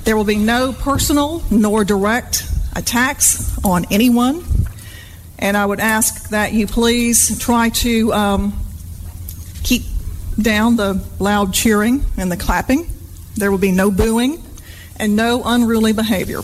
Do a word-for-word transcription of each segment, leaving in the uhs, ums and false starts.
There will be no personal nor direct attacks on anyone. And I would ask that you please try to um, keep down the loud cheering and the clapping. There will be no booing and no unruly behavior.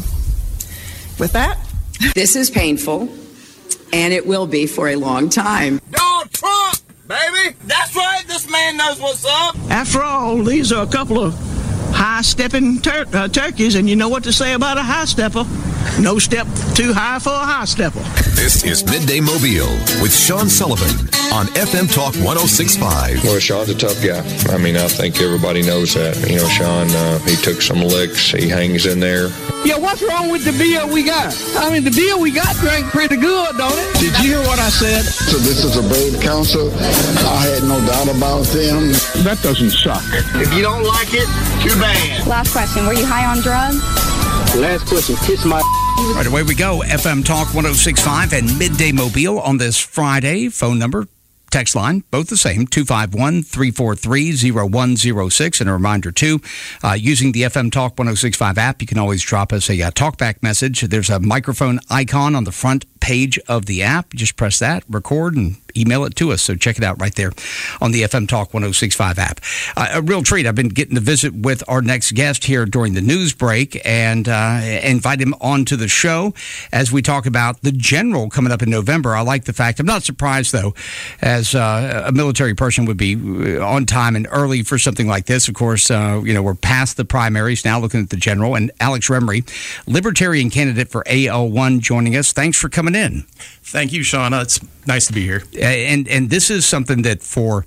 With that, this is painful, and it will be for a long time. Donald Trump, baby! That's right, this man knows what's up! After all, these are a couple of high-stepping tur- uh, turkeys, and you know what to say about a high-stepper. No step too high for a high-stepper. This is Midday Mobile with Sean Sullivan on F M Talk one oh six point five. Well, Sean's a tough guy. I mean, I think everybody knows that. You know, Sean, uh, he took some licks. He hangs in there. Yeah, what's wrong with the beer we got? I mean, the beer we got drank pretty good, don't it? Did you hear what I said? So this is a brave council. I had no doubt about them. That doesn't suck. If you don't like it, too bad. Last question, were you high on drugs? Last question, kiss my... Right, away we go. F M Talk one oh six point five and Midday Mobile on this Friday. Phone number, text line, both the same, two five one, three four three, zero one zero six. And a reminder, too, uh, using the F M Talk one oh six point five app, you can always drop us a uh, talkback message. There's a microphone icon on the front page of the app. Just press that, record, and email it to us. So check it out right there on the F M Talk one oh six point five app. Uh, a real treat. I've been getting to visit with our next guest here during the news break and uh, invite him onto the show as we talk about the general coming up in November. I like the fact, I'm not surprised, though, as uh, a military person would be on time and early for something like this. Of course, uh, you know, we're past the primaries, now looking at the general. And Alex Remery, Libertarian candidate for A L one, joining us. Thanks for coming in. Thank you, Shauna. It's nice to be here. And and this is something that for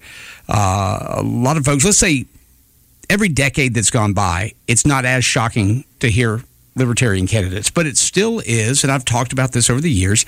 uh, a lot of folks, let's say every decade that's gone by, it's not as shocking to hear Libertarian candidates, but it still is, and I've talked about this over the years,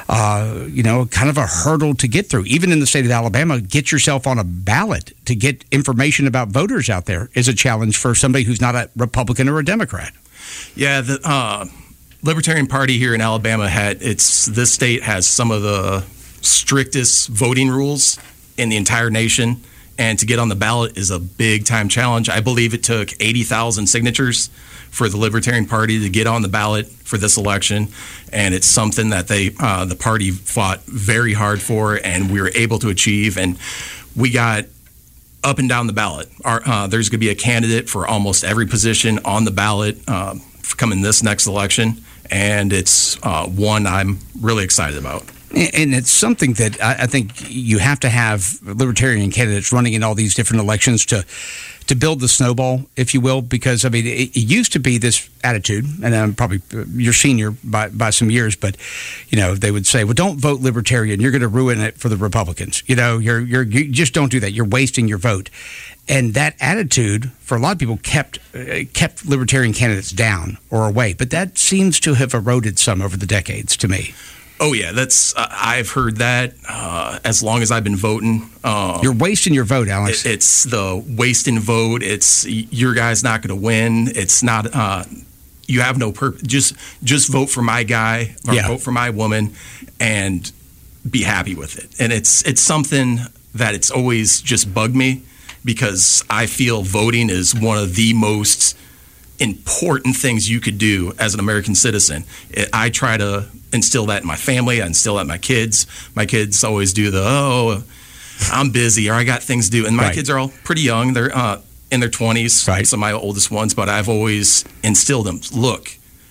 uh, you know, kind of a hurdle to get through. Even in the state of Alabama, get yourself on a ballot to get information about voters out there is a challenge for somebody who's not a Republican or a Democrat. Yeah, the uh, Libertarian Party here in Alabama had, it's, this state has some of the strictest voting rules in the entire nation, and to get on the ballot is a big time challenge. I believe it took eighty thousand signatures for the Libertarian Party to get on the ballot for this election, and it's something that they uh, the party fought very hard for, and we were able to achieve, and we got up and down the ballot. Our, uh, there's going to be a candidate for almost every position on the ballot uh, coming this next election, and it's uh, one I'm really excited about. And it's something that I think you have to have Libertarian candidates running in all these different elections to to build the snowball, if you will, because, I mean, it, it used to be this attitude, and I'm probably your senior by, by some years, but, you know, they would say, well, don't vote Libertarian. You're going to ruin it for the Republicans. You know, you're, you're, you just don't do that. You're wasting your vote. And that attitude, for a lot of people, kept uh, kept Libertarian candidates down or away. But that seems to have eroded some over the decades to me. Oh, yeah, that's uh, I've heard that uh, as long as I've been voting. Uh, You're wasting your vote, Alex. It, it's the wasting vote. It's your guy's not going to win. It's not. Uh, you have no purpose. Just just vote for my guy or yeah. vote for my woman, and be happy with it. And it's it's something that it's always just bugged me because I feel voting is one of the most important things you could do as an American citizen. It, I try to instill that in my family. I instill that in my kids. My kids always do the, oh, I'm busy or I got things to do. And my right. kids are all pretty young. They're uh, in their twenties, right. some of my oldest ones, but I've always instilled them, look,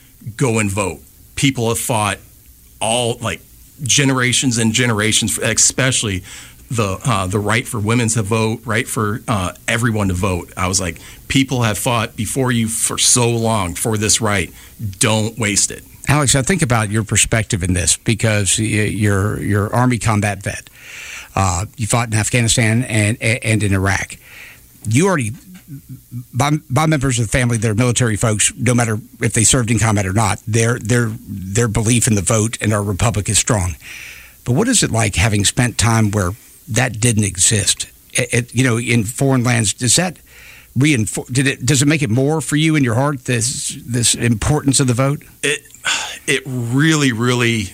go and vote. People have fought all, like, generations and generations, especially the uh, the right for women to vote, right for uh, everyone to vote. I was like, people have fought before you for so long for this right. Don't waste it. Alex, I think about your perspective in this because you're you're Army combat vet. Uh, you fought in Afghanistan and and in Iraq. You already, by, by members of the family, they're military folks, no matter if they served in combat or not, their their their belief in the vote and our republic is strong. But what is it like having spent time where that didn't exist? It, it, you know, in foreign lands, does that reinforce? Did it? Does it make it more for you in your heart? This this importance of the vote. It it really really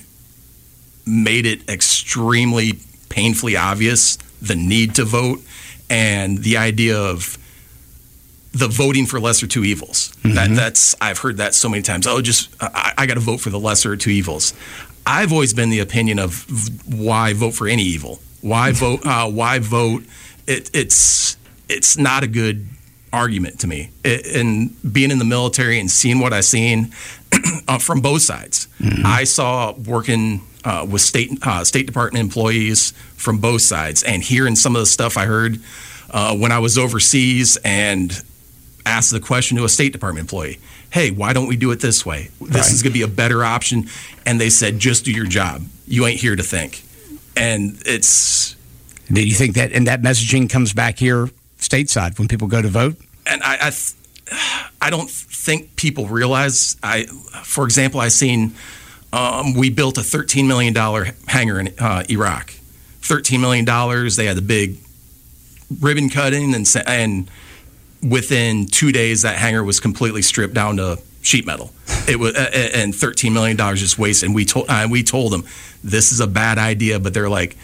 made it extremely painfully obvious the need to vote and the idea of the voting for lesser two evils. Mm-hmm. That that's I've heard that so many times. Oh, just I, I got to vote for the lesser of two evils. I've always been the opinion of why vote for any evil. Why vote? Uh, why vote? It, it's it's not a good argument to me. It, and being in the military and seeing what I've seen uh, from both sides, mm-hmm. I saw working uh, with state uh, State Department employees from both sides, and hearing some of the stuff I heard uh, when I was overseas and asked the question to a State Department employee, hey, why don't we do it this way? This right. is going to be a better option. And they said, just do your job. You ain't here to think. And it's... Do you think that, and that messaging comes back here stateside when people go to vote? And I I, th- I don't think people realize, I, for example, I seen, um, we built a thirteen million dollars hangar in uh, Iraq. thirteen million dollars, they had the big ribbon cutting, and and within two days, that hangar was completely stripped down to sheet metal. It was, uh, and thirteen million dollars just wasted. And we told uh, we told them this is a bad idea, but they're like,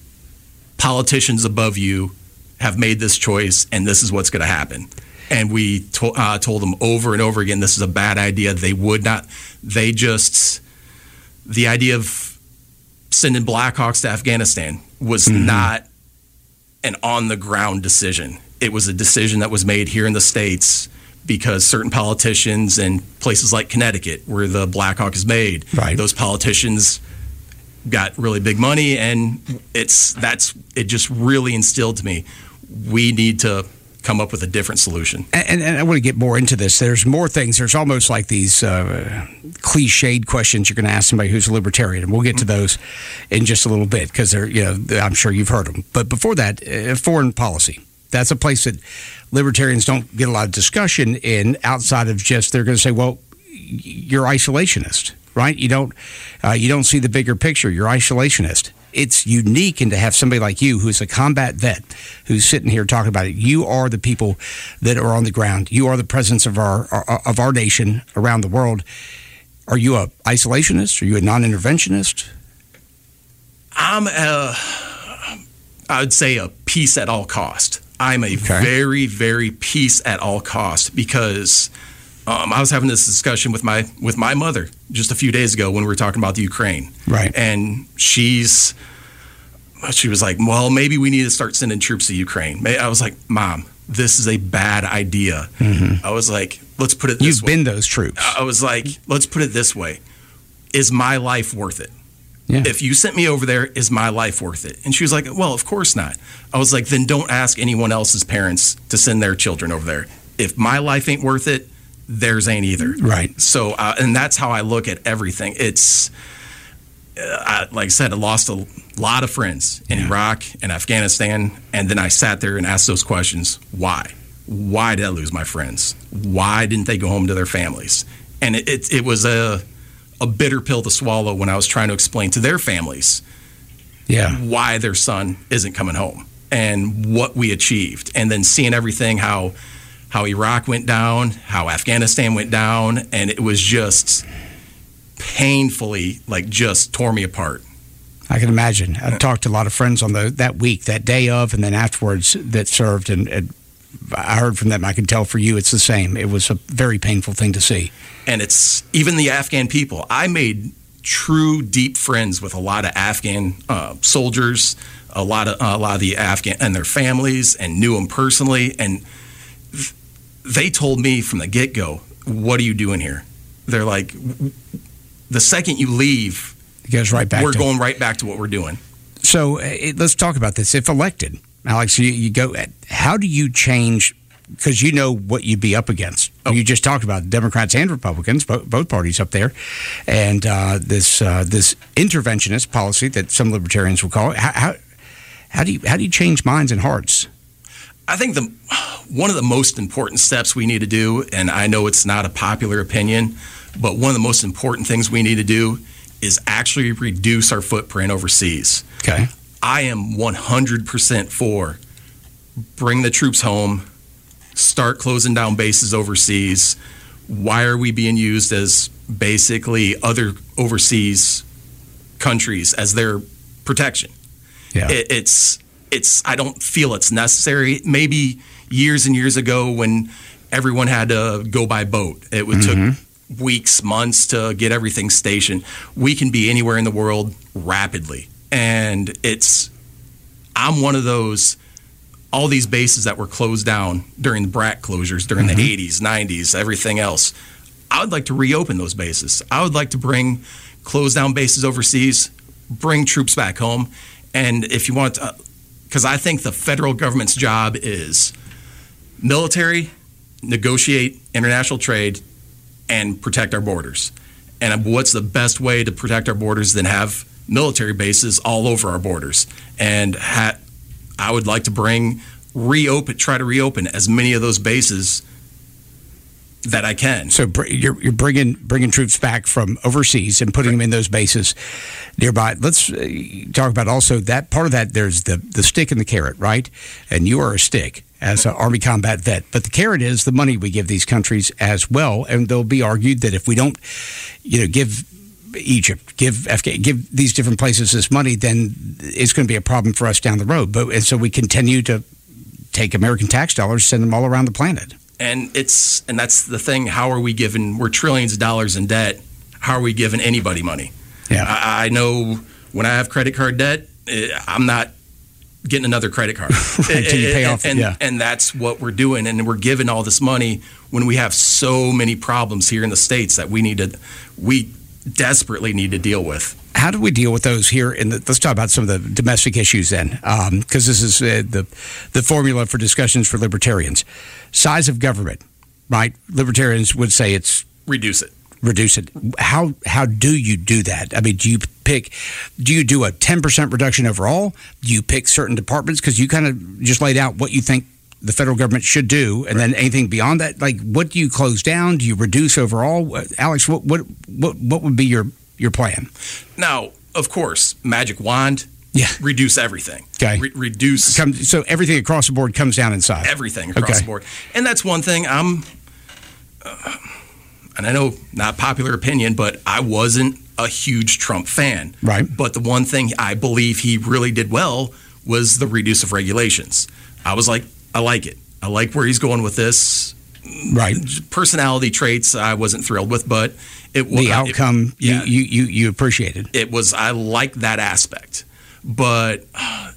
politicians above you have made this choice, and this is what's going to happen. And we to, uh, told them over and over again, this is a bad idea. They would not. They just the idea of sending Blackhawks to Afghanistan was mm-hmm. not an on the ground decision. It was a decision that was made here in the States because certain politicians in places like Connecticut, where the Blackhawk is made, right. those politicians got really big money, and it's that's it just really instilled to me, we need to come up with a different solution. And, and I want to get more into this. There's more things. There's almost like these uh, cliched questions you're going to ask somebody who's a libertarian, and we'll get to those in just a little bit because they're, you know, I'm sure you've heard them. But before that, uh, foreign policy. That's a place that libertarians don't get a lot of discussion in outside of just they're going to say, well, you're isolationist, right? You don't uh, you don't see the bigger picture. You're isolationist. It's unique, and to have somebody like you who's a combat vet who's sitting here talking about it. You are the people that are on the ground. You are the presence of our of our nation around the world. Are you a isolationist? Are you a non-interventionist? I'm a, I would say a peace at all cost. I'm a okay. very, very peace at all cost because um, I was having this discussion with my with my mother just a few days ago when we were talking about the Ukraine. Right. And she's she was like, well, maybe we need to start sending troops to Ukraine. I was like, Mom, this is a bad idea. Mm-hmm. I was like, let's put it this You've way. You've been those troops. I was like, let's put it this way. Is my life worth it? Yeah. If you sent me over there, is my life worth it? And she was like, well, of course not. I was like, then don't ask anyone else's parents to send their children over there. If my life ain't worth it, theirs ain't either. Right. So, uh, and that's how I look at everything. It's, uh, I, like I said, I lost a lot of friends in yeah. Iraq and Afghanistan. And then I sat there and asked those questions. Why? Why did I lose my friends? Why didn't they go home to their families? And it, it, it was a... a bitter pill to swallow when I was trying to explain to their families yeah. why their son isn't coming home and what we achieved. And then seeing everything, how how Iraq went down, how Afghanistan went down, and it was just painfully, like, just tore me apart. I can imagine. I talked to a lot of friends on the that week, that day of, and then afterwards that served, and, and I heard from them. I can tell for you it's the same. It was a very painful thing to see. And it's even the Afghan people. I made true, deep friends with a lot of Afghan uh, soldiers, a lot of uh, a lot of the Afghan and their families, and knew them personally. And th- they told me from the get-go, "What are you doing here?" They're like, "The second you leave, it goes right back. We're to going right back to what we're doing." So it, let's talk about this. If elected, Alex, you, you go. How do you change? Because you know what you'd be up against. Oh. You just talked about Democrats and Republicans, both, both parties up there, and uh, this uh, this interventionist policy that some libertarians will call it. How, how how do you how do you change minds and hearts? I think the one of the most important steps we need to do, and I know it's not a popular opinion, but one of the most important things we need to do is actually reduce our footprint overseas. Okay, I am one hundred percent for bring the troops home. Start closing down bases overseas. Why are we being used as basically other overseas countries as their protection? Yeah. It, it's it's. I don't feel it's necessary. Maybe years and years ago when everyone had to go by boat. It would Mm-hmm. took weeks, months to get everything stationed. We can be anywhere in the world rapidly. And it's, I'm one of those, all these bases that were closed down during the BRAC closures, during Mm-hmm. the eighties, nineties, everything else. I would like to reopen those bases. I would like to bring close down bases overseas, bring troops back home. And if you want to, because I think the federal government's job is military, negotiate international trade, and protect our borders. And what's the best way to protect our borders than have military bases all over our borders? And ha- I would like to bring, reopen, try to reopen as many of those bases that I can. So br- you're you're bringing bringing troops back from overseas and putting them in those bases nearby. Let's uh, talk about also that part of that. There's the the stick and the carrot, right? And you are a stick as an Army combat vet, but the carrot is the money we give these countries as well. And they'll be argued that if we don't, you know, give Egypt, give Afghanistan, give these different places this money, then it's going to be a problem for us down the road. But and so we continue to take American tax dollars, send them all around the planet. And it's and that's the thing. How are we giving? We're trillions of dollars in debt. How are we giving anybody money? Yeah, I, I know when I have credit card debt, I'm not getting another credit card right, until you pay and, off. And, yeah. and that's what we're doing. And we're giving all this money when we have so many problems here in the States that we need to, we desperately need to deal with. How do we deal with those here? In the, let's talk about some of the domestic issues then, because um, this is uh, the the formula for discussions for libertarians. Size of government, right? Libertarians would say it's reduce it. Reduce it. How how do you do that? I mean, do you pick? Do you do a ten percent reduction overall? Do you pick certain departments? Because you kind of just laid out what you think the federal government should do, and then anything beyond that, like what do you close down? Do you reduce overall? Alex, what what what, what would be your your plan? Now, of course, magic wand. Yeah. Reduce everything. Okay. Re- reduce. Come, so everything across the board comes down inside. Everything across okay. the board, and that's one thing. I'm, uh, and I know not popular opinion, but I wasn't a huge Trump fan. Right. But the one thing I believe he really did well was the reduce of regulations. I was like, I like it. I like where he's going with this. Right. Personality traits I wasn't thrilled with, but it was the outcome. It, yeah, you, you you appreciated. It was. I like that aspect, but uh,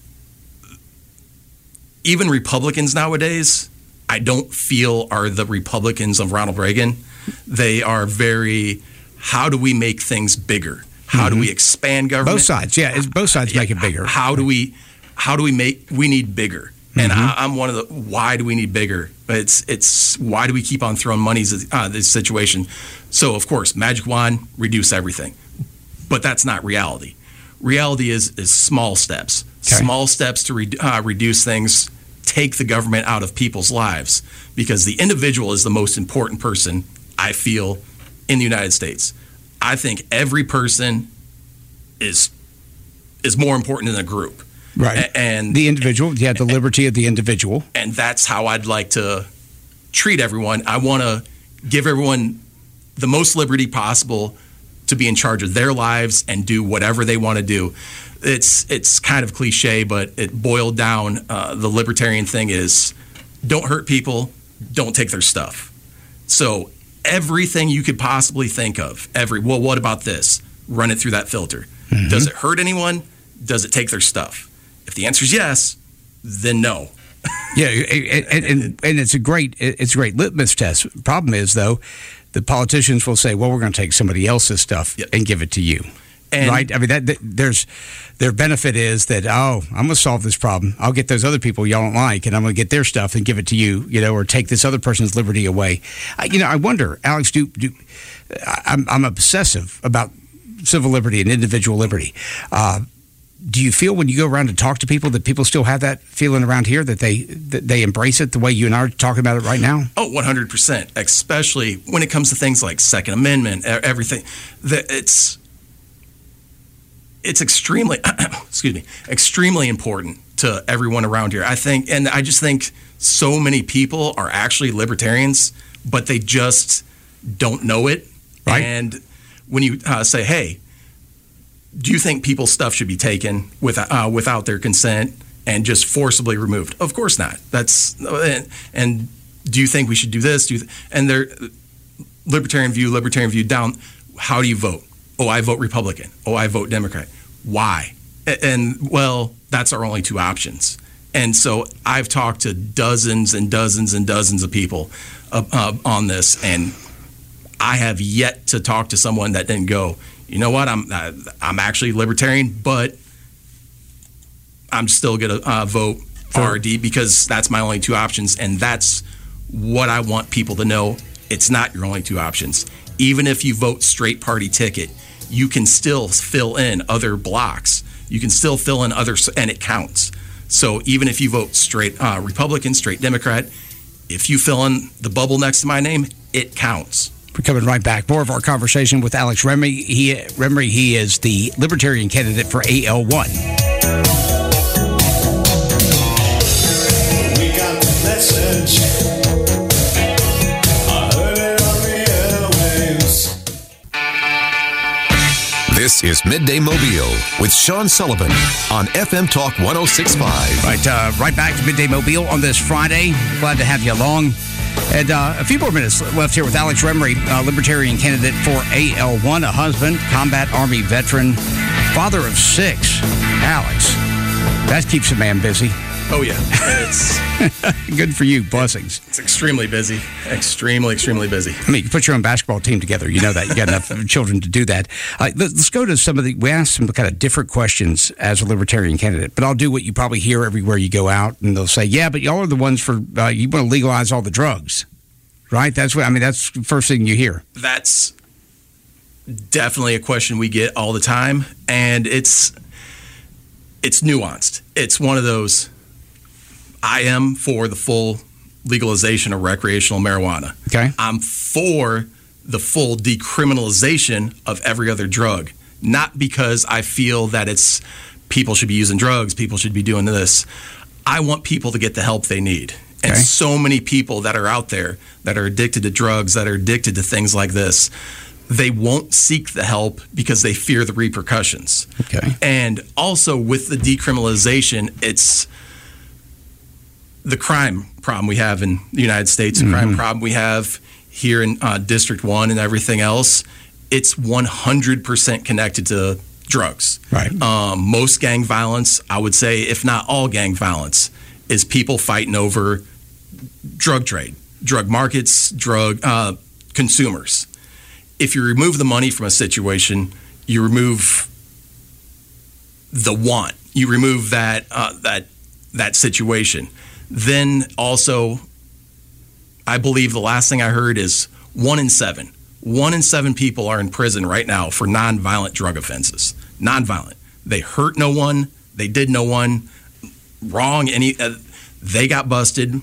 even Republicans nowadays, I don't feel are the Republicans of Ronald Reagan. They are very. How do we make things bigger? How mm-hmm. do we expand government? Both sides, yeah. It's both sides yeah, make it bigger. How do we? How do we make? We need bigger. And mm-hmm. I, I'm one of the. Why do we need bigger? It's it's why do we keep on throwing money at uh, this situation? So of course, magic wand, reduce everything, but that's not reality. Reality is is small steps, okay. small steps to re, uh, reduce things, take the government out of people's lives, because the individual is the most important person I feel in the United States. I think every person is is more important than a group. Right. And the individual, yeah, the liberty of the individual. And that's how I'd like to treat everyone. I want to give everyone the most liberty possible to be in charge of their lives and do whatever they want to do. It's it's kind of cliche, but it boiled down. Uh, the libertarian thing is don't hurt people, don't take their stuff. So everything you could possibly think of, every, well, what about this? Run it through that filter. Mm-hmm. Does it hurt anyone? Does it take their stuff? If the answer is yes, then no. Yeah, and, and, and it's a great it's a great litmus test. Problem is, though, the politicians will say, "Well, we're going to take somebody else's stuff yep. and give it to you." And right? I mean, that, that there's their benefit is that oh, I'm going to solve this problem. I'll get those other people y'all don't like, and I'm going to get their stuff and give it to you, you know, or take this other person's liberty away. I, you know, I wonder, Alex, do do I'm, I'm obsessive about civil liberty and individual liberty. Uh, Do you feel when you go around and talk to people that people still have that feeling around here, that they that they embrace it the way you and I are talking about it right now? Oh, one hundred percent, especially when it comes to things like Second Amendment, everything. That it's it's extremely, excuse me, extremely important to everyone around here. I think, and I just think so many people are actually libertarians, but they just don't know it. Right. And when you uh, say, hey, do you think people's stuff should be taken with, uh, without their consent and just forcibly removed? Of course not. That's and, and do you think we should do this? Do you th-? And they're libertarian view, libertarian view down. How do you vote? Oh, I vote Republican. Oh, I vote Democrat. Why? And, well, that's our only two options. And so I've talked to dozens and dozens and dozens of people uh, uh, on this, and I have yet to talk to someone that didn't go, you know what, I'm uh, I'm actually libertarian, but I'm still going to uh, vote R R D because that's my only two options, and that's what I want people to know. It's not your only two options. Even if you vote straight party ticket, you can still fill in other blocks. You can still fill in other, and it counts. So even if you vote straight uh, Republican, straight Democrat, if you fill in the bubble next to my name, it counts. We're coming right back. More of our conversation with Alex Remery. He, Remery, he is the Libertarian candidate for A L one. We got the message. This is Midday Mobile with Sean Sullivan on F M Talk one oh six point five. Right, uh, right back to Midday Mobile on this Friday. Glad to have you along. And uh, a few more minutes left here with Alex Remery, uh, Libertarian candidate for A L one, a husband, combat Army veteran, father of six. Alex, that keeps a man busy. Oh, yeah. It's good for you. Blessings. It's extremely busy. Extremely, extremely busy. I mean, you put your own basketball team together. You know that. You got enough children to do that. Uh, let's go to some of the, we asked some kind of different questions as a Libertarian candidate, but I'll do what you probably hear everywhere you go out, and they'll say, yeah, but y'all are the ones for, uh, you want to legalize all the drugs, right? That's what, I mean, that's the first thing you hear. That's definitely a question we get all the time, and it's, it's nuanced. It's one of those, I am for the full legalization of recreational marijuana. Okay. I'm for the full decriminalization of every other drug, not because I feel that it's people should be using drugs, people should be doing this. I want people to get the help they need. And okay. so many people that are out there that are addicted to drugs, that are addicted to things like this, they won't seek the help because they fear the repercussions. Okay. And also with the decriminalization, it's the crime problem we have in the United States, the mm-hmm. crime problem we have here in uh, District one and everything else, it's one hundred percent connected to drugs. Right. Um, most gang violence, I would say, if not all gang violence, is people fighting over drug trade, drug markets, drug uh, consumers. If you remove the money from a situation, you remove the want. You remove that uh, that that situation. Then also, I believe the last thing I heard is one in seven. One in seven people are in prison right now for nonviolent drug offenses. Nonviolent. They hurt no one. They did no one wrong. Any. Uh, they got busted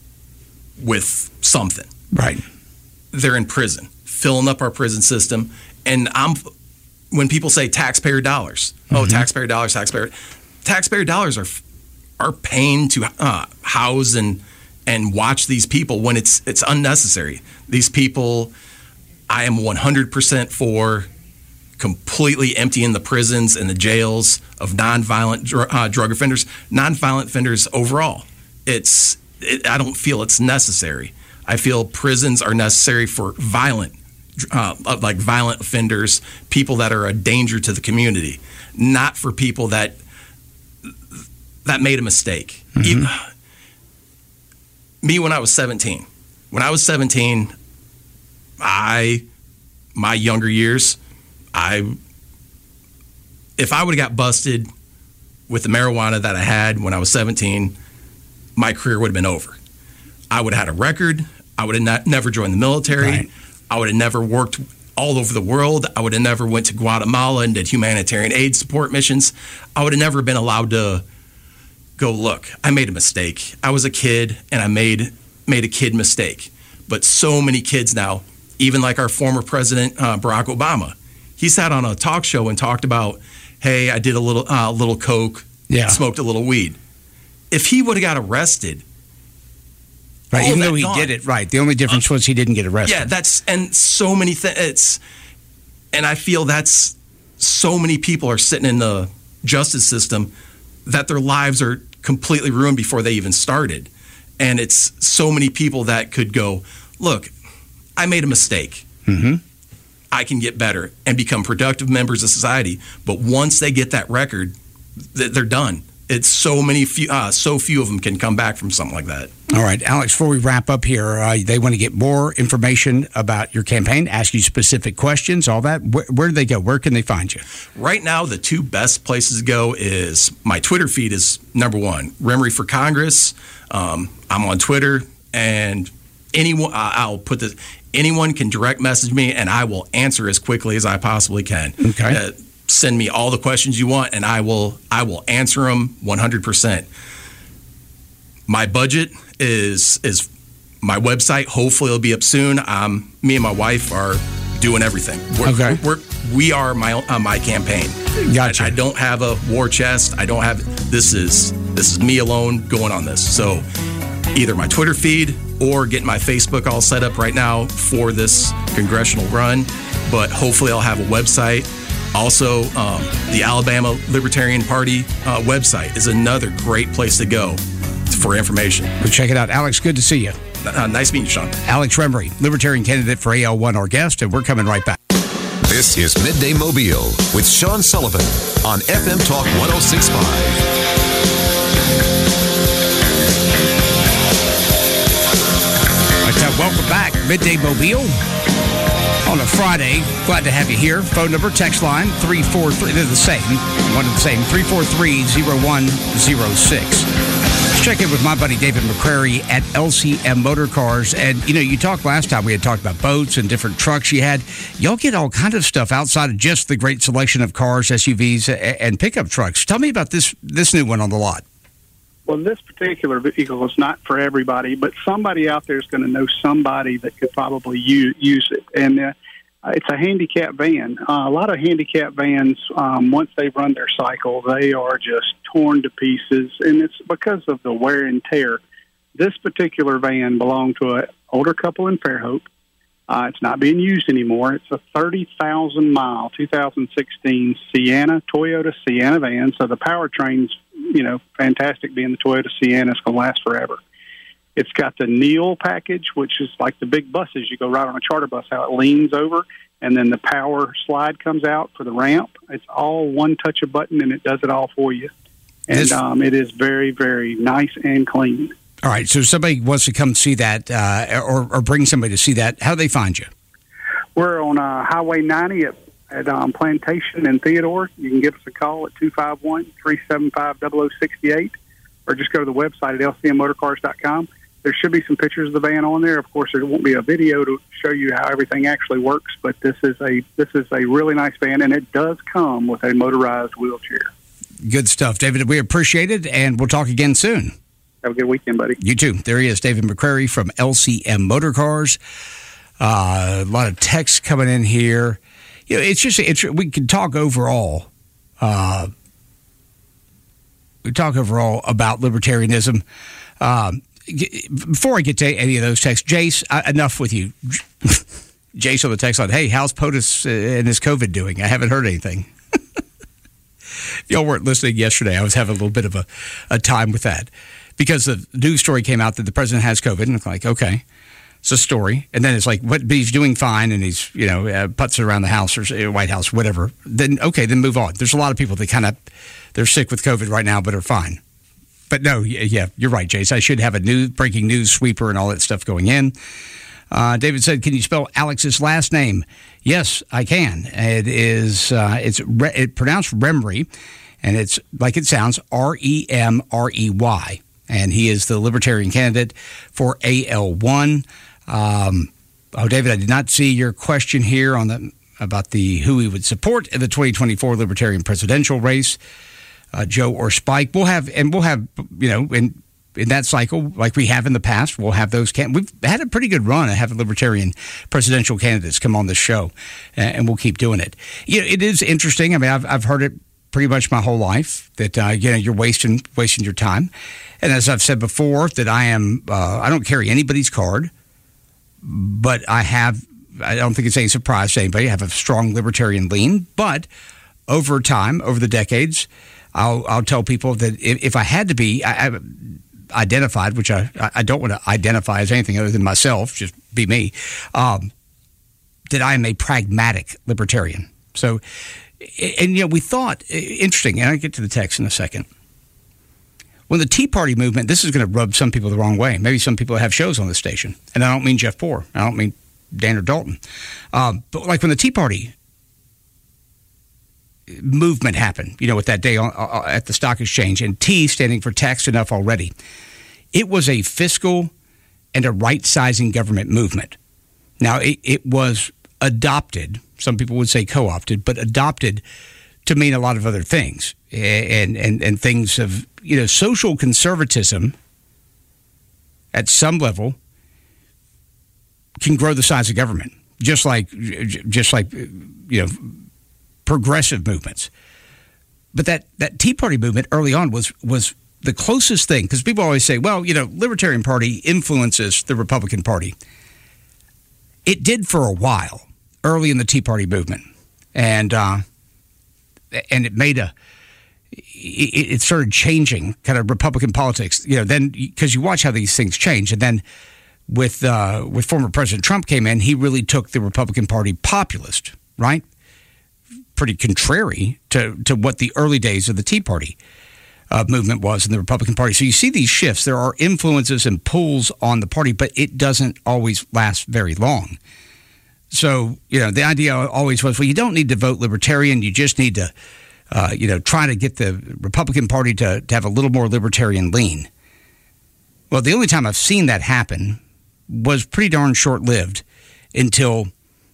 with something. Right. They're in prison, filling up our prison system. And I'm when people say taxpayer dollars, mm-hmm. oh, taxpayer dollars, taxpayer, taxpayer dollars are. are paying to uh, house and and watch these people when it's it's unnecessary. These people, I am one hundred percent for completely emptying the prisons and the jails of nonviolent dr- uh, drug offenders, nonviolent offenders overall. It's it, I don't feel it's necessary. I feel prisons are necessary for violent, uh, like violent offenders, people that are a danger to the community, not for people that. that made a mistake. Mm-hmm. Even, me, when I was seventeen, when I was seventeen, I, my younger years, I, if I would have got busted with the marijuana that I had when I was seventeen, my career would have been over. I would have had a record. I would have not, never joined the military. Right. I would have never worked all over the world. I would have never went to Guatemala and did humanitarian aid support missions. I would have never been allowed to go, look, I made a mistake. I was a kid and I made made a kid mistake. But so many kids now, even like our former president, uh, Barack Obama, he sat on a talk show and talked about, hey, I did a little uh, little coke, yeah. smoked a little weed. If he would have got arrested, right, even though he gone. did it right, the only difference uh, was he didn't get arrested. Yeah, that's and so many things. It's and I feel that's so many people are sitting in the justice system that their lives are completely ruined before they even started. And it's so many people that could go, look, I made a mistake. Mm-hmm. I can get better and become productive members of society. But once they get that record, they're done. It's so many, few, uh, so few of them can come back from something like that. All right, Alex, before we wrap up here, uh, they want to get more information about your campaign, ask you specific questions, all that. Where, where do they go? Where can they find you? Right now, the two best places to go is my Twitter feed is number one, Remory for Congress. Um, I'm on Twitter, and anyone, uh, I'll put this, anyone can direct message me, and I will answer as quickly as I possibly can. Okay. Uh, send me all the questions you want, and I will I will answer them one hundred percent. My budget is is my website. Hopefully, it'll be up soon. Um, me and my wife are doing everything. We're, okay. We're, we are my uh, my campaign. Gotcha. I, I don't have a war chest. I don't have. This is this is me alone going on this. So either my Twitter feed or getting my Facebook all set up right now for this congressional run. But hopefully, I'll have a website. Also, um, the Alabama Libertarian Party uh, website is another great place to go for information. We'll check it out. Alex, good to see you. Uh, nice meeting you, Sean. Alex Remory, Libertarian candidate for A L one, our guest, and we're coming right back. This is Midday Mobile with Sean Sullivan on F M Talk one oh six point five. All right, welcome back. Midday Mobile. On a Friday, glad to have you here. Phone number, text line, three four three, they're the same, one of the same, three four three, zero one zero six. Let's check in with my buddy David McCrary at L C M Motor Cars. And, you know, you talked last time, we had talked about boats and different trucks you had. Y'all get all kind of stuff outside of just the great selection of cars, S U Vs, and pickup trucks. Tell me about this this new one on the lot. Well, this particular vehicle is not for everybody, but somebody out there is going to know somebody that could probably use, use it. And uh, it's a handicap van. Uh, a lot of handicap vans, um, once they run their cycle, they are just torn to pieces, and it's because of the wear and tear. This particular van belonged to an older couple in Fairhope. Uh, it's not being used anymore. It's a thirty thousand mile two thousand sixteen Sienna, Toyota Sienna van, so the powertrain's you know, fantastic being the Toyota Sienna. It's going to last forever. It's got the Neil package, which is like the big buses. You go right on a charter bus, how it leans over, and then the power slide comes out for the ramp. It's all one touch of button, and it does it all for you. And this, um, it is very, very nice and clean. All right, so if somebody wants to come see that uh, or, or bring somebody to see that, how do they find you? We're on uh, Highway ninety at at um, Plantation and Theodore. You can give us a call at two five one, three seven five, zero zero six eight, or just go to the website at L C M motor cars dot com. There should be some pictures of the van on there. Of course, there won't be a video to show you how everything actually works, but this is a this is a really nice van, and it does come with a motorized wheelchair. Good stuff, David. We appreciate it, and we'll talk again soon. Have a good weekend, buddy. You too. There he is, David McCrary from L C M Motor Cars. Uh, a lot of texts coming in here. You know, it's just it's we can talk overall. Uh, we talk overall about libertarianism. Um, before I get to any of those texts, Jace, uh, enough with you. Jace on the text line. Hey, how's POTUS and his COVID doing? I haven't heard anything. If y'all weren't listening yesterday, I was having a little bit of a, a time with that because the news story came out that the president has COVID, and it's like, okay. It's a story, and then it's like, what? But he's doing fine, and he's you know uh, putzing around the house or uh, White House, whatever. Then okay, then move on. There's a lot of people that kind of they're sick with COVID right now, but are fine. But no, yeah, you're right, Jace. I should have a new breaking news sweeper and all that stuff going in. Uh, David said, "Can you spell Alex's last name?" Yes, I can. It is uh, it's re- it pronounced Remory, and it's like it sounds, R E M R E Y, and he is the Libertarian candidate for A L one. Um, oh, David, I did not see your question here on the about the who he would support in the twenty twenty-four Libertarian presidential race, uh, Joe or Spike. We'll have, and we'll have, you know, in in that cycle, like we have in the past, we'll have those. Can- we've had a pretty good run of having Libertarian presidential candidates come on this show, and we'll keep doing it. You know, it is interesting. I mean, I've I've heard it pretty much my whole life that uh, you know you're wasting wasting your time, and as I've said before, that I am uh, I don't carry anybody's card. But I have, I don't think it's any surprise to anybody, I have a strong libertarian lean. But over time, over the decades, I'll, I'll tell people that if, if I had to be, I, I, identified, which I, I don't want to identify as anything other than myself, just be me, um, that I am a pragmatic libertarian. So, and, you know, we thought, interesting, and I'll get to the text in a second. When the Tea Party movement, this is going to rub some people the wrong way. Maybe some people have shows on this station. And I don't mean Jeff Poor. I don't mean Dan or Dalton. Um, but like when the Tea Party movement happened, you know, with that day on, uh, at the stock exchange, and T standing for taxed enough already, it was a fiscal and a right-sizing government movement. Now, it, it was adopted, some people would say co-opted, but adopted to mean a lot of other things, and, and, and things of, you know, social conservatism at some level can grow the size of government, just like, just like, you know, progressive movements. But that, that Tea Party movement early on was was the closest thing, because people always say, well, you know, Libertarian Party influences the Republican Party. It did for a while, early in the Tea Party movement. And uh, and it made a, it, it started changing kind of Republican politics, you know, then, because you watch how these things change. And then with, uh, with former President Trump came in, he really took the Republican Party populist, right? Pretty contrary to, to what the early days of the Tea Party uh, movement was in the Republican Party. So you see these shifts. There are influences and pulls on the party, but it doesn't always last very long. So, you know, the idea always was, well, you don't need to vote Libertarian. You just need to, uh, you know, try to get the Republican Party to, to have a little more Libertarian lean. Well, the only time I've seen that happen was pretty darn short-lived until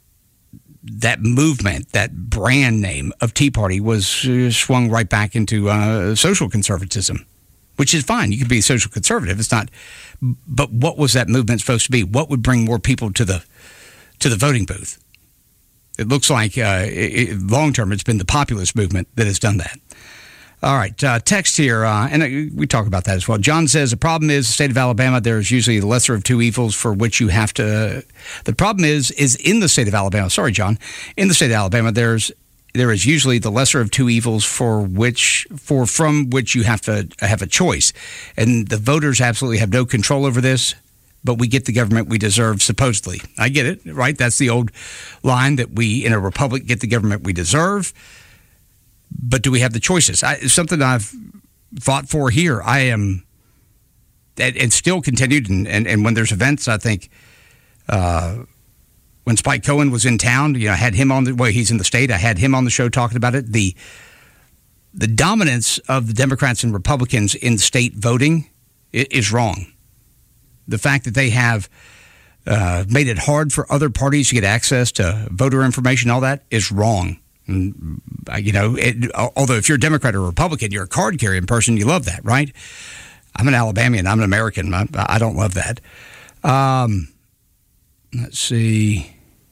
that movement, that brand name of Tea Party was uh, swung right back into uh, social conservatism, which is fine. You can be a social conservative. It's not. But what was that movement supposed to be? What would bring more people to the to the voting booth? It looks like uh, it, it, long term, it's been the populist movement that has done that. All right, uh, text here, uh, and uh, we talk about that as well. John says, the problem is the state of Alabama, there's usually the lesser of two evils for which you have to, the problem is, is in the state of Alabama, sorry, John, in the state of Alabama, there's, there is usually the lesser of two evils for which, for from which you have to have a choice. And the voters absolutely have no control over this, but we get the government we deserve, supposedly. I get it, right? That's the old line that we, in a republic, get the government we deserve. But do we have the choices? I, something I've fought for here. I am, and, and still continued, and, and, and when there's events, I think uh, when Spike Cohen was in town, you know, I had him on the, well, he's in the state, I had him on the show talking about it. The, the dominance of the Democrats and Republicans in state voting is wrong. The fact that they have uh, made it hard for other parties to get access to voter information, all that is wrong. And, you know, it, although if you're a Democrat or Republican, you're a card-carrying person, you love that, right? I'm an Alabamian. I'm an American. I, I don't love that. Um, let's see.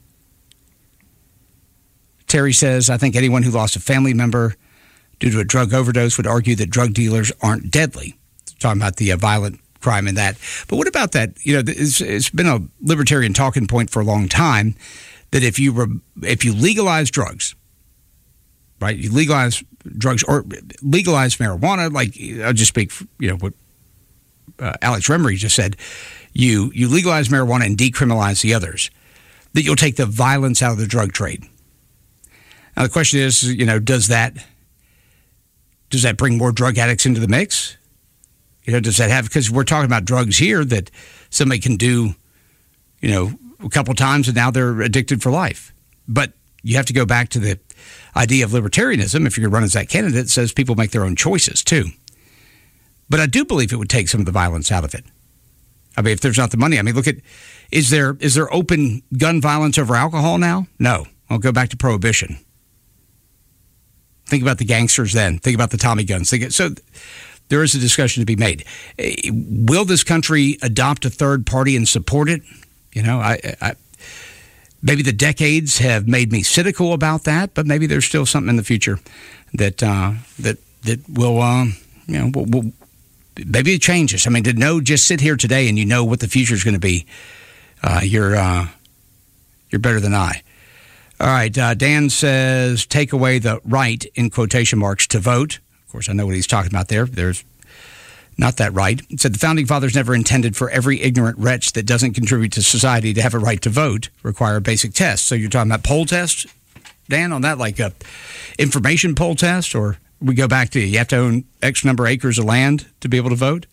Terry says, I think anyone who lost a family member due to a drug overdose would argue that drug dealers aren't deadly. Talking about the uh, violent crime in that. But what about that? You know, it's, it's been a libertarian talking point for a long time that if you re, if you legalize drugs, right? You legalize drugs or legalize marijuana, like I'll just speak, you know, what uh, Alex Remery just said. You you legalize marijuana and decriminalize the others, that you'll take the violence out of the drug trade. Now the question is, you know, does that does that bring more drug addicts into the mix? You know, does that have, because we're talking about drugs here that somebody can do, you know, a couple times and now they're addicted for life. But you have to go back to the idea of libertarianism, if you're going to run as that candidate, it says people make their own choices too. But I do believe it would take some of the violence out of it. I mean, if there's not the money, I mean, look at, is there is there open gun violence over alcohol now? No. I'll go back to prohibition. Think about the gangsters then. Think about the Tommy guns. Think, so there is a discussion to be made. Will this country adopt a third party and support it? You know, I, I maybe the decades have made me cynical about that, but maybe there's still something in the future that uh, that that will, um, you know, will, will, maybe it changes. I mean, to know, just sit here today and you know what the future is going to be, uh, you're uh, you're better than I. All right, uh, Dan says, take away the right, in quotation marks, to vote. Of course, I know what he's talking about there. There's Not that right. It said the Founding Fathers never intended for every ignorant wretch that doesn't contribute to society to have a right to vote, require a basic test. So you're talking about poll test, Dan, on that, like a information poll test, or we go back to you have to own X number of acres of land to be able to vote?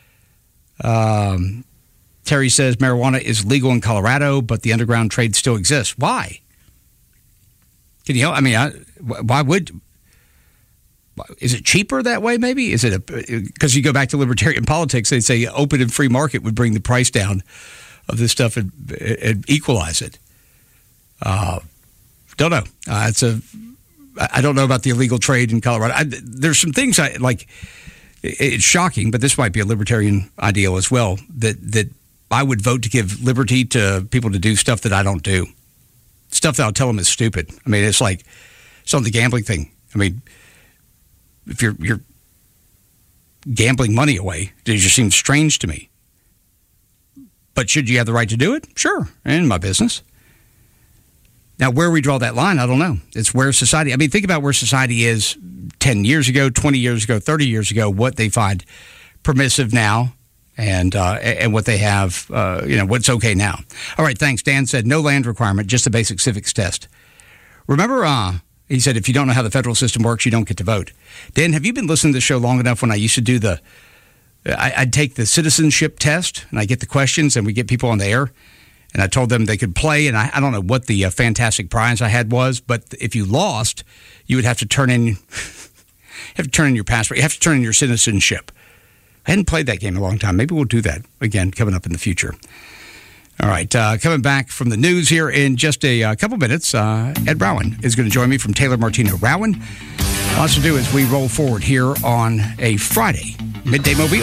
Um, Terry says marijuana is legal in Colorado, but the underground trade still exists. Why? Can you? I mean, I, why would? Is it cheaper that way? Maybe is it because you go back to libertarian politics? They say open and free market would bring the price down of this stuff and, and equalize it. Uh, don't know. Uh, it's a. I don't know about the illegal trade in Colorado. I, there's some things I like. It's shocking, but this might be a libertarian ideal as well. That that I would vote to give liberty to people to do stuff that I don't do, stuff that I'll tell them is stupid. I mean, it's like it's on the gambling thing. I mean. If you're you're gambling money away, it just seems strange to me. But should you have the right to do it? Sure, in my business. Now, where we draw that line, I don't know. It's where society, I mean, think about where society is ten years ago, twenty years ago, thirty years ago, what they find permissive now, and uh, and what they have, uh, you know, what's okay now. All right, thanks. Dan said no land requirement, just a basic civics test. Remember, uh, he said, if you don't know how the federal system works, you don't get to vote. Dan, have you been listening to the show long enough when I used to do the, I, I'd take the citizenship test, and I get the questions, and we get people on the air, and I told them they could play, and I, I don't know what the uh, fantastic prize I had was, but if you lost, you would have to turn in, have to turn in your passport. You have to turn in your citizenship. I hadn't played that game in a long time. Maybe we'll do that again coming up in the future. All right, uh, coming back from the news here in just a uh, couple minutes, uh, Ed Rowan is going to join me from Taylor Martino. Rowan, lots to do as we roll forward here on a Friday, Midday Mobile.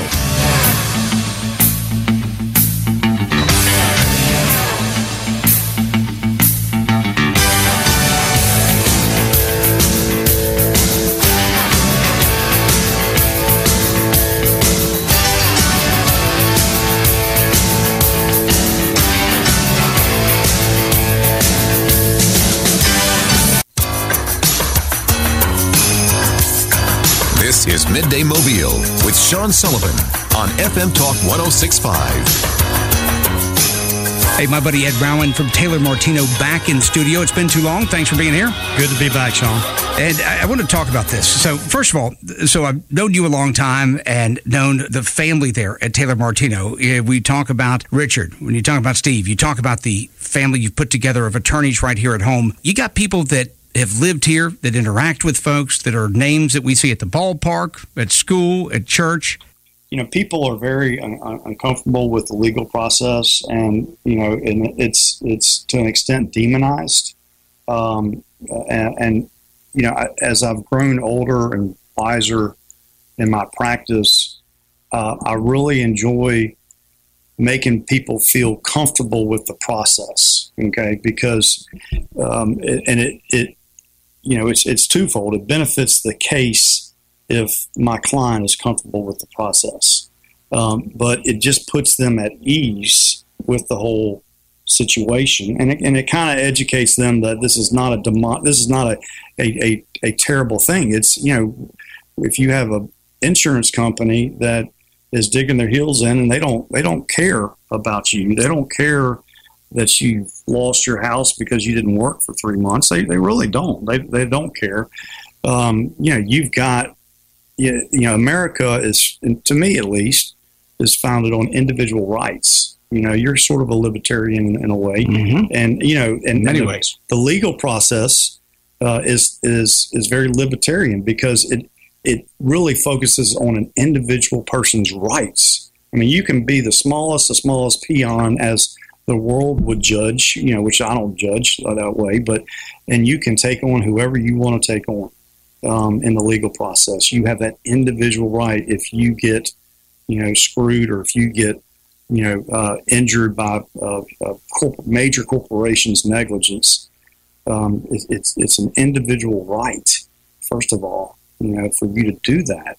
This is Midday Mobile with Sean Sullivan on F M Talk one oh six point five. Hey, my buddy Ed Rowan from Taylor Martino back in studio. It's been too long. Thanks for being here. Good to be back, Sean. And I, I want to talk about this. So, first of all, so I've known you a long time and known the family there at Taylor Martino. We talk about Richard. When you talk about Steve, you talk about the family you've put together of attorneys right here at home. You got people that have lived here, that interact with folks, that are names that we see at the ballpark, at school, at church. You know, people are very un- un- uncomfortable with the legal process, and you know, and it's it's to an extent demonized. Um, and, and you know, I, as I've grown older and wiser in my practice, uh, I really enjoy making people feel comfortable with the process. Okay, because um, it, and it it you know it's it's twofold. It benefits the case if my client is comfortable with the process. Um, but it just puts them at ease with the whole situation. And it, and it kind of educates them that this is not a demo, this is not a, a, a, a terrible thing. It's, you know, if you have a insurance company that is digging their heels in and they don't, they don't care about you. They don't care that you've lost your house because you didn't work for three months. They, they really don't. They, they don't care. Um, you know, you've got, You, you know, America is, to me at least, is founded on individual rights. You know, you're sort of a libertarian in a way, mm-hmm. and you know, and anyways, the, the legal process uh, is is is very libertarian because it it really focuses on an individual person's rights. I mean, you can be the smallest, the smallest peon as the world would judge. You know, which I don't judge that way, but and you can take on whoever you want to take on. Um, in the legal process, you have that individual right. If you get, you know, screwed, or if you get, you know, uh, injured by uh, a corp- major corporation's negligence, um, it, it's it's an individual right. First of all, you know, for you to do that.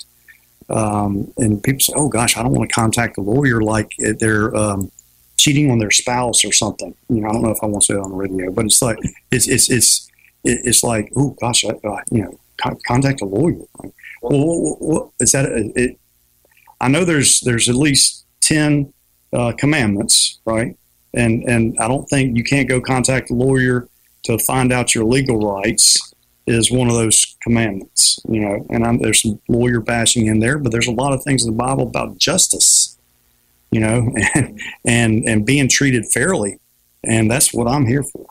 Um, and people say, "Oh gosh, I don't want to contact a lawyer like they're um, cheating on their spouse or something." You know, I don't know if I want to say that on the radio, but it's like it's it's it's it's like, oh gosh, I, uh, you know. Contact a lawyer. Well, what, what, is that? A, it, I know there's there's at least ten uh, commandments, right? And and I don't think you can't go contact a lawyer to find out your legal rights is one of those commandments, you know. And I'm, there's some lawyer bashing in there, but there's a lot of things in the Bible about justice, you know, and and, and being treated fairly, and that's what I'm here for.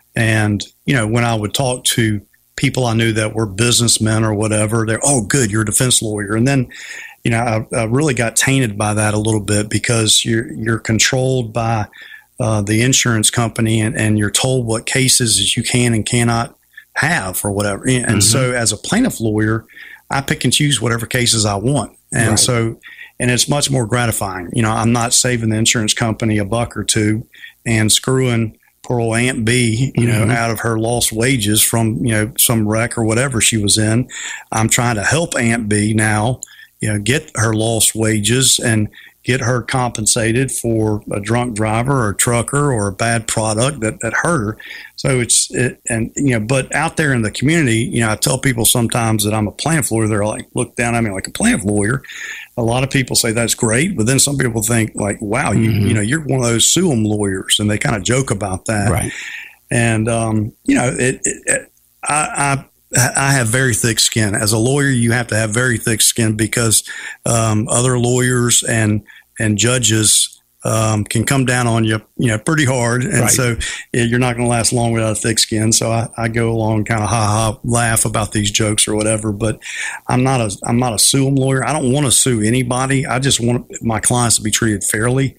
And you know, when I would talk to people I knew that were businessmen or whatever, they're, oh, good, you're a defense lawyer. And then, you know, I, I really got tainted by that a little bit because you're you're controlled by uh, the insurance company, and, and you're told what cases you can and cannot have or whatever. And mm-hmm. so as a plaintiff lawyer, I pick and choose whatever cases I want. And right. so, and it's much more gratifying. You know, I'm not saving the insurance company a buck or two and screwing poor old Aunt B, you know, mm-hmm. out of her lost wages from, you know, some wreck or whatever she was in. I'm trying to help Aunt B now, you know, get her lost wages and get her compensated for a drunk driver or a trucker or a bad product that, that hurt her. So it's, it, and, you know, but out there in the community, you know, I tell people sometimes that I'm a plaintiff lawyer. They're like, look down at me like a plaintiff lawyer. A lot of people say that's great, but then some people think like, wow, you, mm-hmm. you know, you're one of those sue 'em lawyers, and they kind of joke about that. Right. And, um, you know, it, it, it I, I, I have very thick skin. As a lawyer, you have to have very thick skin because um, other lawyers and and judges um, can come down on you, you know, pretty hard. And right. so yeah, you're not going to last long without a thick skin. So I, I go along kind of ha ha laugh about these jokes or whatever. But I'm not a I'm not a sue 'em lawyer. I don't want to sue anybody. I just want my clients to be treated fairly.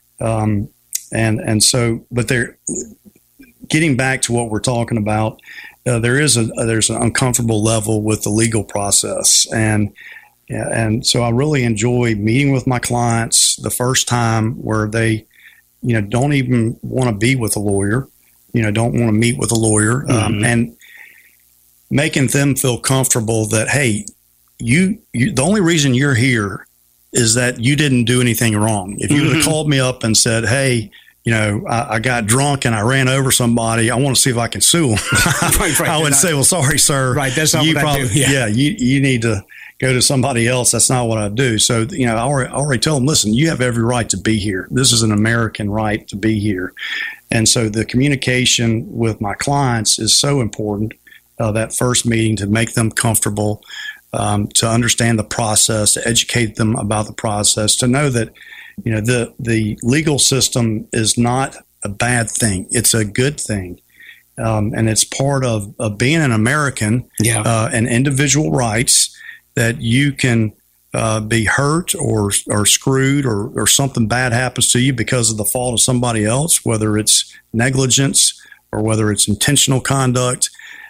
Um, and and so, but they're getting back to what we're talking about. Uh, there is a there's an uncomfortable level with the legal process, and and so I really enjoy meeting with my clients the first time where they, you know, don't even want to be with a lawyer, you know, don't want to meet with a lawyer, mm-hmm. um, and making them feel comfortable that hey, you, you the only reason you're here is that you didn't do anything wrong. If you mm-hmm. would have called me up and said, hey, you know, I, I got drunk and I ran over somebody, I want to see if I can sue them. right, right, I would not, say, well, sorry, sir. Right, that's not you what probably, I do. Yeah, yeah you, you need to go to somebody else. That's not what I do. So, you know, I already, I already tell them, listen, you have every right to be here. This is an American right to be here. And so the communication with my clients is so important, uh, that first meeting, to make them comfortable, um, to understand the process, to educate them about the process, to know that, you know, the, the legal system is not a bad thing. It's a good thing. Um, and it's part of, of being an American, yeah. uh, and individual rights, that you can uh, be hurt or or screwed or, or something bad happens to you because of the fault of somebody else, whether it's negligence or whether it's intentional conduct.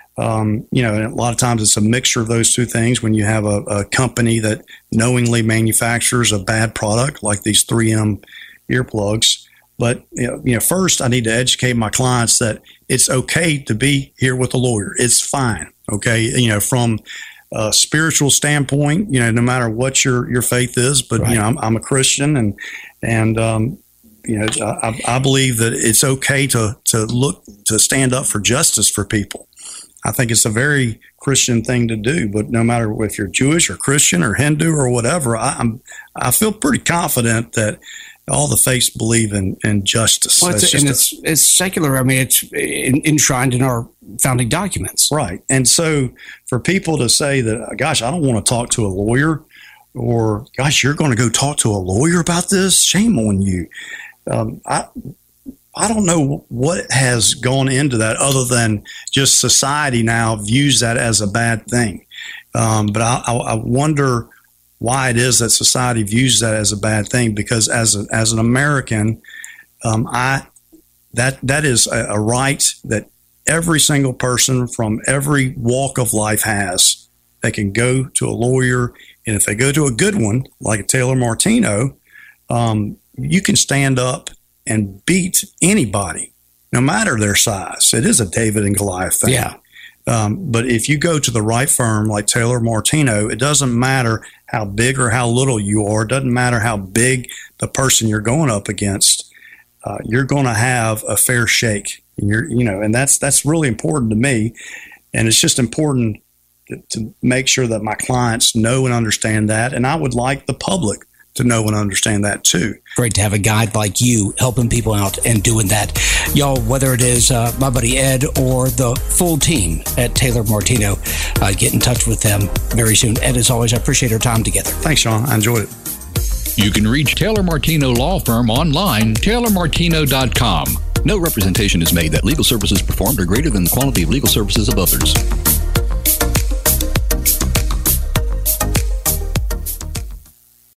Um, you know, and a lot of times it's a mixture of those two things when you have a, a company that knowingly manufactures a bad product like these three M earplugs. But, you know, you know, first I need to educate my clients that it's okay to be here with a lawyer. It's fine. Okay. You know, from a spiritual standpoint, you know, no matter what your, your faith is, but, right. you know, I'm, I'm a Christian, and, and, um, you know, I, I believe that it's okay to, to look, to stand up for justice for people. I think it's a very Christian thing to do, but no matter if you're Jewish or Christian or Hindu or whatever, I, I'm, I feel pretty confident that all the faiths believe in, in justice. Well, it's, and a, it's, it's secular. I mean, it's in, enshrined in our founding documents. Right. And so for people to say that, gosh, I don't want to talk to a lawyer, or gosh, you're going to go talk to a lawyer about this? Shame on you. Um, I, I don't know what has gone into that other than just society now views that as a bad thing. Um, but I, I, I wonder why it is that society views that as a bad thing, because as a, as an American, um, I that that is a, a right that every single person from every walk of life has. They can go to a lawyer, and if they go to a good one like a Taylor Martino, um, you can stand up and beat anybody, no matter their size. It is a David and Goliath thing. Yeah. Um, but if you go to the right firm like Taylor Martino, it doesn't matter how big or how little you are. It doesn't matter how big the person you're going up against. Uh, you're going to have a fair shake. And you're, you know, and that's that's really important to me. And it's just important to, to make sure that my clients know and understand that. And I would like the public to know and understand that too. Great to have a guide like you helping people out and doing that. Y'all, whether it is uh, my buddy Ed or the full team at Taylor Martino, uh, get in touch with them very soon. Ed, as always, I appreciate our time together. Thanks, Sean. I enjoyed it. You can reach Taylor Martino Law Firm online, taylor martino dot com. No representation is made that legal services performed are greater than the quality of legal services of others.